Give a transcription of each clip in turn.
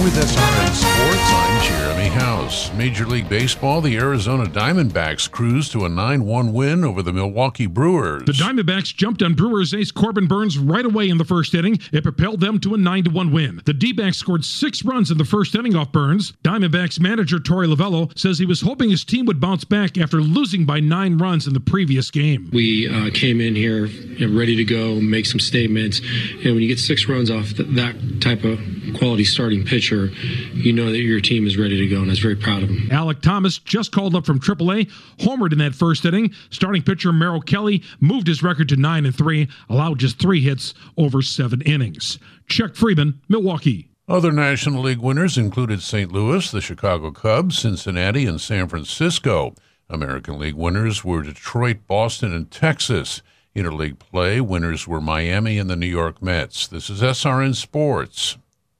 with SRN Sports, I'm Jeremy House. Major League Baseball, the Arizona Diamondbacks cruised to a 9-1 win over the Milwaukee Brewers. The Diamondbacks jumped on Brewers ace Corbin Burnes right away in the first inning. It propelled them to a 9-1 win. The D-backs scored 6 runs in the first inning off Burnes. Diamondbacks manager Torey Lovullo says he was hoping his team would bounce back after losing by 9 runs in the previous game. We came in here ready to go, make some statements, and when you get 6 runs off that type of quality starting pitcher, you know that your team is ready to go, and I was very proud of him. Alec Thomas, just called up from AAA, homered in that first inning. Starting pitcher Merrill Kelly moved his record to 9-3, allowed just 3 hits over 7 innings. Chuck Freeman, Milwaukee. Other National League winners included St. Louis, the Chicago Cubs, Cincinnati, and San Francisco. American League winners were Detroit, Boston, and Texas. Interleague play winners were Miami and the New York Mets. This is SRN Sports.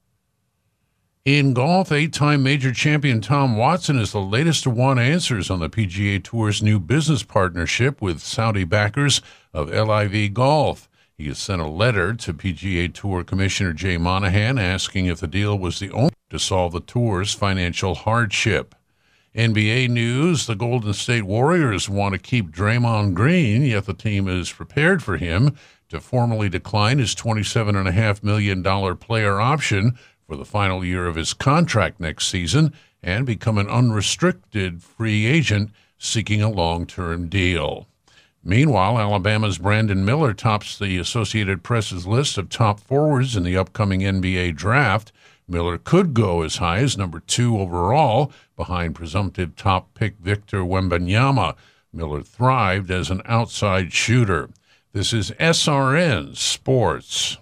In golf, 8-time major champion Tom Watson is the latest to want answers on the PGA Tour's new business partnership with Saudi backers of LIV Golf. He has sent a letter to PGA Tour Commissioner Jay Monahan asking if the deal was the only way to solve the Tour's financial hardship. NBA news, the Golden State Warriors want to keep Draymond Green, yet the team is prepared for him to formally decline his $27.5 million player option for the final year of his contract next season and become an unrestricted free agent seeking a long-term deal. Meanwhile, Alabama's Brandon Miller tops the Associated Press's list of top forwards in the upcoming NBA draft. Miller could go as high as number 2 overall, behind presumptive top pick Victor Wembanyama. Miller thrived as an outside shooter. This is SRN Sports.